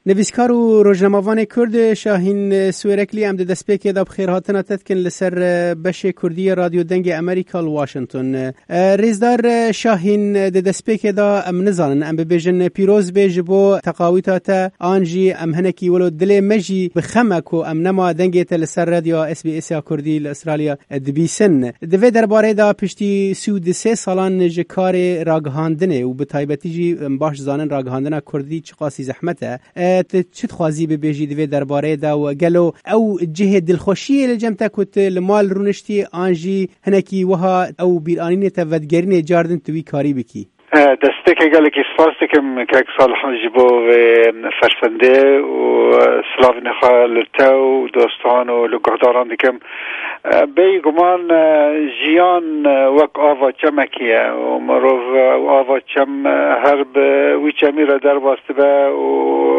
نویسکار و روزنامه‌وان کرد شاهین سویرکلی ام دست پێکێ دا بخێر هاتنە تەتکن لەسەر بەشێ کوردی رادیۆ دەنگی ئەمریکا واشنگتن. ڕێزدار شاهین دەست پێکێدا ئەم نزانن ئەم ببێژن پیرۆز بێژ بۆ تەقاویتاتە ئانجی ئەم هەنێکی وەلو دلێ مەژی بخەمەک و ئەم نەما دەنگێتە لەسەر رادیۆ SBS کوردی لە ئوسترالیا دبیسن. دەوێ دەربارەیدا پشتی 33 ساڵان ji karê ragihandinê û bi taybetî jî baş zanin ragihandina Kurdî çi qasî zehmet e. Çi dixwazî bibêjî divê derbarê da û gelo ew cihê dilxweşiyê li cem te ku tu li mal rûniştî an jî hinekî wiha ew bîranînê te vedgerînê cardin tu wî karî bikî. دەستێکی گەلێکی سپاس دەکەم کاک ساڵحان ji bo vê fersendê û silavên xwe li te û dostan û li guhdaran dikim. Bêguman jiyan wek ava çemekî ye û mirov ava çem her bi wî çemî re derbas dibe û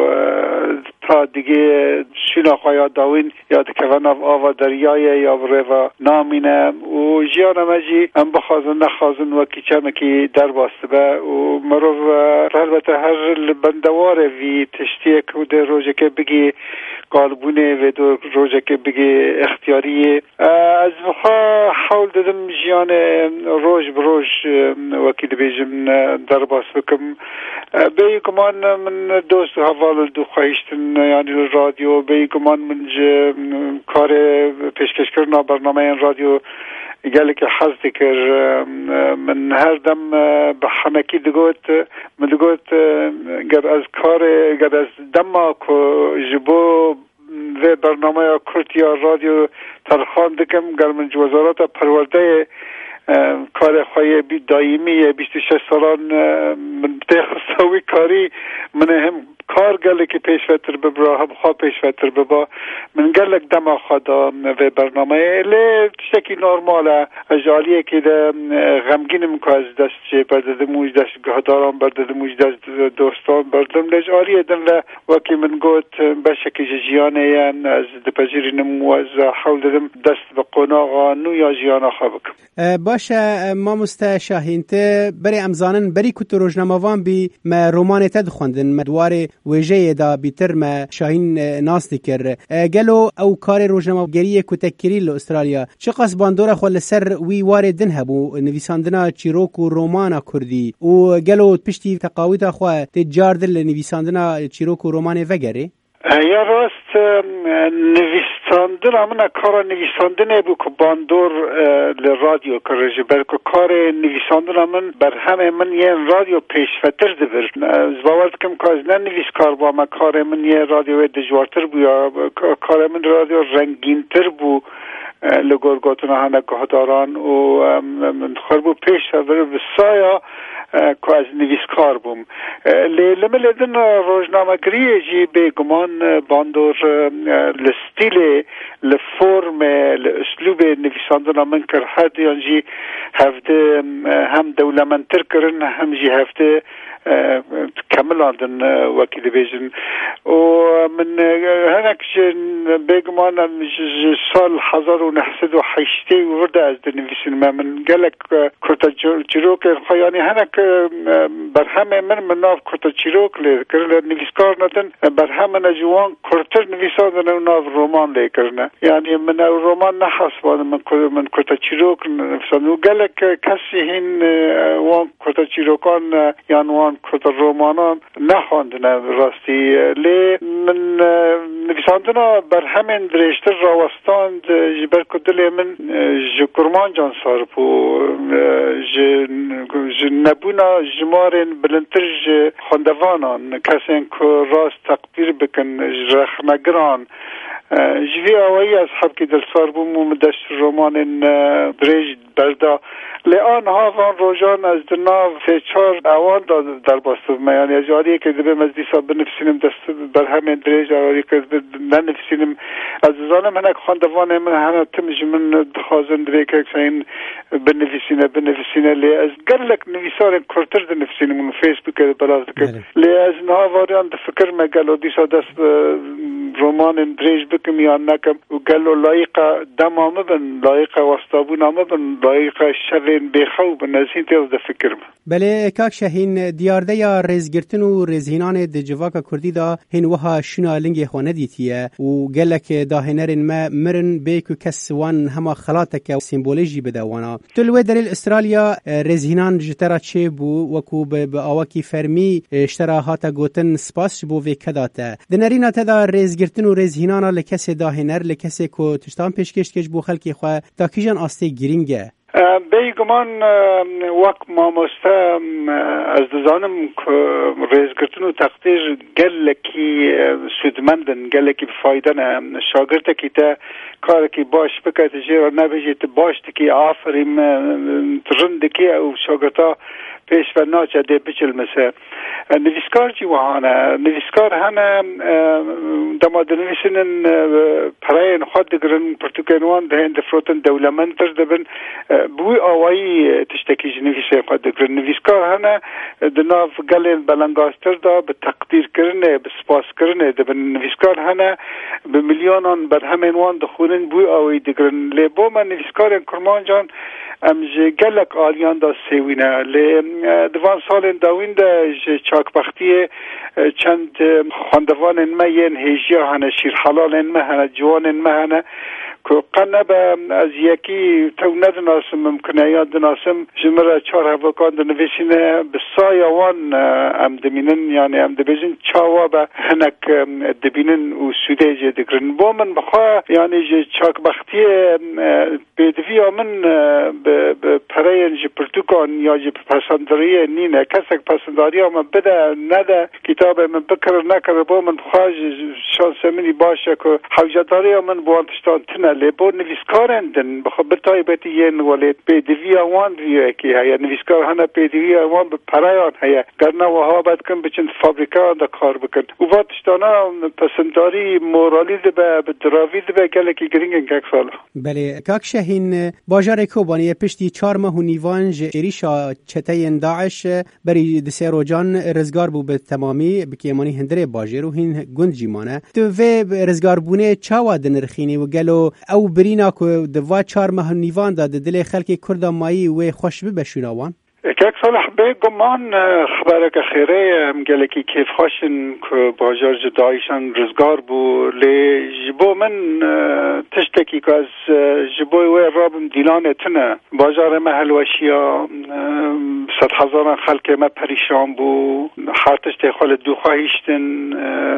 ta digê şîna xwe ya dawîn ya dikeve nav ava deryayê ya bi rêva namîne û jiyana me jî em bixwazin nexwazin wekî çemekî derbas dibe û mirov helbete her li bendewarê vî tiştiyek û dê rojekê bigî galbûnê vê dê rojekê bigî ixtiyariyê. Ez bixwe hewl didim jiyanê roj bi roj wekî dibêjim derbas bikim. Bêguman min dost heval du xwehîştin yani li radyo bêguman min ji karê pêşkêşkirina bernameyên radyo gelekî hez dikir. Min her dem bi hemekî digot min digot ger ez karê ger ez dema ku ji bo vê bernameya Kurd ya radyo terxan dikim ger min ji wezareta perwerdeyê karê xwe yê daîmî yê 26 salan min tê xista wî karî min ê hem kar gelekî pêşvetir bibra hem xwe pêşvetir biba min gelek dema xwe da vê bernameyê lê tiştekî normal e. Ez ji aliyekê de xemgînim ku ez dest jê berdidim û ji dest guhdaran berdidim û ji dest dostan berdim lê ji aliyê din le wekî min got beşekî ji jiyanê ye ez dipejirînim û ez hewl didim dest bi qonaxa nû ya jiyana xwe bikim. Başe mamoste Şahin te berê em zanin berî ku tu rojnamevan bî me romanê te dixwendin me dwarê wêjeyê da bîtir me Şahin nas dikir. Gelo ew karê rojnamegeriyê ku te kirî li Avustralya çi qas bandora xwe li ser wî warê din hebû nivîsandina çîrok û romana Kurdî û gelo piştî teqawîta xwe tê cardin li nivîsandina çîrok û romanê vegerê? Ya rast nivîsandina min kara nivîsandinê bû ku bandor li radyo kir ji ber ku karê nivîsandina min berhemê min yên radyo pêşvetir dibir. Ez bawer dikim ku ez ne nivîskar bû me karê min yê radyoyê dijwartir bû ya karê min radyo rengîntir bû li gor gotina hinek guhdaran û min xwe bû pêşvetir bi saya ku ez nivîskar bûm. Lê li milê din rojnamegeriyê jî bêguman bandor li stîlê li formê li üslûbê nivîsandina min kir her duyan jî hevdê hem dewlementtir kirin hem jî hevdê kemilandin wekî dibêjin û min hinek ji bêguman ji sal 1980 wir de ez dinivîsim min gelek kurta çîrokên xwe yanî hinek berhemê min nav kurta çîrok lê kirin nivîskar nedin berhemê ji wan kurtir nivîsandin û nav roman lê kirine yani min ew roman nehesbadim min kurta çîrok nivîsandin û gelek kesî hîn wan kurta çîrokan yan wan kurta romanan nexwandine rastî lê min nivîsandina berhemên dirêjtir rawestand ji ber ku dilê min ji kurmancan sarp û ji nebûna jimarên bilindtir ji xwendevanan kesên ku rast teqdîr bikin ji rexnegiran ji vî awayî ez hebkî dilsar bûm û min dest romanên dirêj berda lê aniha van rojan ez di nav sê-çar ewan da derbas dibime yani ez aliyekê dibêm ez dîsa binivîsînim dest berhemên dirêj aliyekê nenivîsînim ez dizanim hinek xwendevanê min hene tim ji min dixwazin divê kekseyin binivîsîne lê ez gelek nivîsarên kurtir dinivîsînim û Facebookê belav dikim lê ez niha variyan difikir me gelo dîsa dest رمان دریج بکم یا نکم و گلو لایق دمام بن لایق وستابون بن لایق شرین بخو بن ازین تیز ده فکرم. بله کاک شاهین دیارده یا ریزگرتن و ریزهینان د جواکا کردی دا هین وها شنا لنگی خونه دیتیه و گلک دا هنرین ما مرن بیکو کس وان هما خلاتک و سیمبولیجی بده وانا. تلوی دلیل استرالیا ریزهینان جترا چه بو وکو به آواکی فرمی اشترا هاتا گوتن سپاس بو وی کداته. دنرینا تدا ریزگرتن و ریزهینانا لکس دا هنر لکس کو تشتان پیشکش کش بو خلکی خواه تا کیجان آسته گرینگه. بیگمان وقت ماموسته از دزانم که ریزگرتن و تقدیر گلکی سودمندن گلکی بفایدن شاگرده که تا کار که باش بکت جیرا نبیجید باش که آفریم ترند که او شاگرده پیش و ناچه ده بچل مثل نویسکار چی وحانه نویسکار هنه دماد نویسنن پراین خود دگرن پرتوکنوان ده هنده فروتن دولمنتر دبن بوی آوائی تشتکی جنویسه خود دگرن نویسکار هنه دناف گلین بلنگاستر دا به تقدیر کرنه به سپاس کرنه دبن نویسکار هنه به میلیونان بر همینوان دخونن بوی آوائی دگرن لیبو من نویسکار کرمان جان امجه گلک آلیان دا سیوینه لی دوان سال داوین دا چاکبختی چند خاندوان ما ین هیجیا هنه شیر حلال ما هنه جوان ما هنه که قنب از یکی تو ندناسم ممکنه یاد دناسم جمره 4 هفکان دنویسینه بسای وان ام دمینن یعنی ام دبیزن چاوا به هنک دبینن و سوده جه دگرن با من بخواه یعنی جه چاکبختی بیدوی آمن به پراین جه پرتوکان یا جه پسندریه نینه کسک پسنداری آمن بده نده کتاب من بکر نکر با من بخواه شانس منی باشه که حوجداری آمن بوانتشتان تنه لیبو نویسکارندن بخواه بتای بیتی ین ولید بیدوی آوان ویه که هیا نویسکار هنه بیدوی آوان به پرایان هیا گرنه وها باید کن بچند فابریکان دا کار بکن و واتشتانا پسنداری مورالی ده به دراوی ده به گلکی گرینگن که سال. بله کاک شاهین باجار کوبانی پشتی 4 ماه و نیوان جریشا چتین داعش بری دسه روجان رزگار بو به تمامی بکیمانی هندره باجر و هین گند جیمانه تو و رزگار بونه چاوا دنرخینی و گلو او برینا که دوا 4 ماه و نیوان دا دل خلک کرد مایی و خوش بشوناوان که صالح بگمان خبرک خیره مگلکی کیف خوشن که باجار جدایشان رزگار بو لی جبو من تشتکی که از جبوی وی رابم دیلانه تنه باجار محلوشیا 100,000 خلک ما پریشان بو هر تشتی خال دو خواهیشتن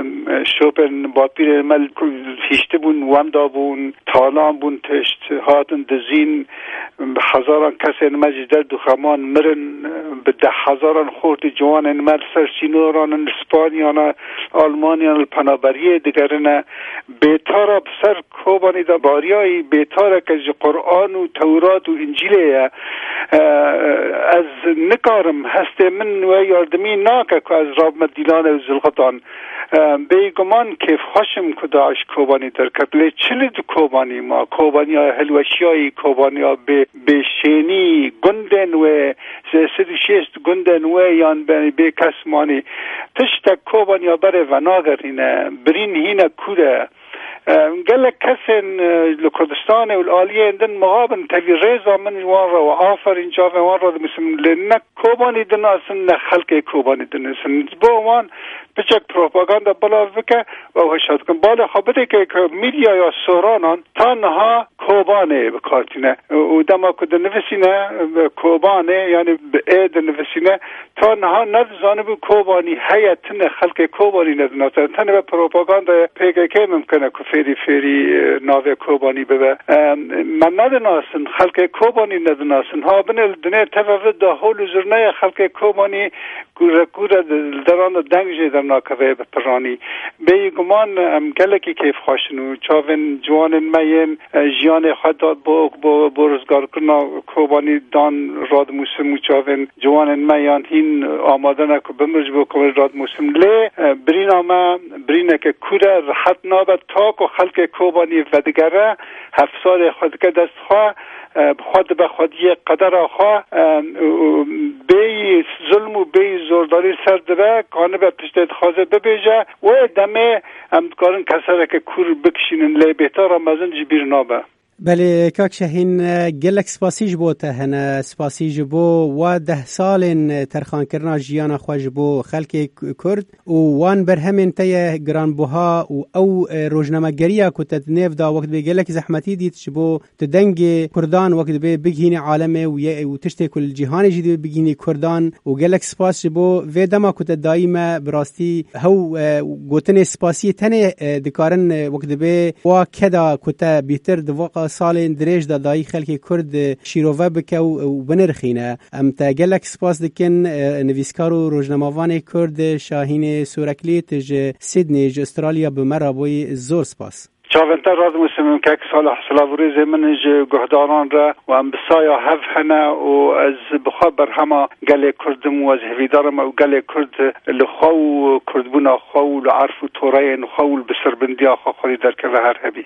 شوپن باپیر مل هیشته بون ومدا بون تالان بون تشت هاتن دزین هزاران کسی مجدر دو خمان مرن به 10,000 خورد جوان مر سرچینوران اسپانیان آلمانیان پنابریه دیگرن بیتارا بسر کوبانی دا باریایی بیتارا که قرآن و تورات و انجیله از نکارم هسته من و یاردمی ناکه که از راب مدیلان و زلغتان بیگمان کیف خوشم که داعش کوبانی در کبله چلد کوبانی ما کوبانی ها هلوشیایی کوبانی ها به شینی گندن و 36 گندن و یان به کسمانی تشتک کوبانی ها بره و ناگرینه برین هینه کوده گله کسین لکردستان و العالیه اندن مغابن تاوی ریزا من وان را و آفرین جاوه وان را دمیسم لنک کوبانی دناسن نه خلق کوبانی دناسن با وان بچک پروپاگاندا بلاو بکه و هشاد کن بالا خبره که میدیا یا سورانان تنها کوبانه بکارتینه و دما که دنویسینه کوبانه یعنی به اید دنویسینه تنها ندزانه بو کوبانی حیاتن خلق کوبانی ندناسن تنه به پروپاگاندا پیگه ممکنه که فیری ناوه کوبانی ببه من ندناسن خلق کوبانی ندناسن ها بنل دنه تفاوت دا هول زرنه خلق کوبانی گوره دران دنگجه در ناکوه بپرانی بی گمان گلکی کیف خوشنو چاوین جوان مین جیان خود داد با رزگار کرنا کوبانی دان راد موسم چاوین جوان میان هین آماده نکو بمرج بو کول راد موسم لی برین آما برینه که کوره راحت نابد تا کو خلق کوبانی و دیگره 7 سال خود که دست خواه خود به خودی قدر خواه بی ظلم و بی زورداری سر دره کانه به پشت خوازه ببیجه و دمه امدکارن کسره که کور بکشینن لی بهتر رمزن جبیر نابه. بله کاک شاهین گلک سپاسیج بو تهنه سپاسیج بو و 10 سال ترخان کرنا جیانا خوش بو خلق کرد و وان برهمن تی گرانبوها و او روزنامه‌گریه کو تدنیف دا وقت به گلک زحمتی دید شبو تدنگ کردان وقت به بگین عالمه و تشت کل جهان جدید بگین کردان و گلک سپاس بو و دما کو دائما براستی هو گوتن سپاسی تنه دکارن وقت به و کدا کو تا بیتر دو سال دريج دا داي خلقي كرد شيروفا بكا و بنرخينه ام تا گلک سپاس دکن نویسکارو روزنامه‌وان کرد شاهین سورکلی تج سیدنی ج استرالیا بمرابوی زور سپاس چاونتر راز مسلم که صالح سلاوری زمن گهداران را و ام بسایا هف هنا و از بخبر هما گله کردم و از هویدارم و گله کرد لخو کردبونا خو لعرف و طورین خو بسربندیا خو خلی در که هر هبی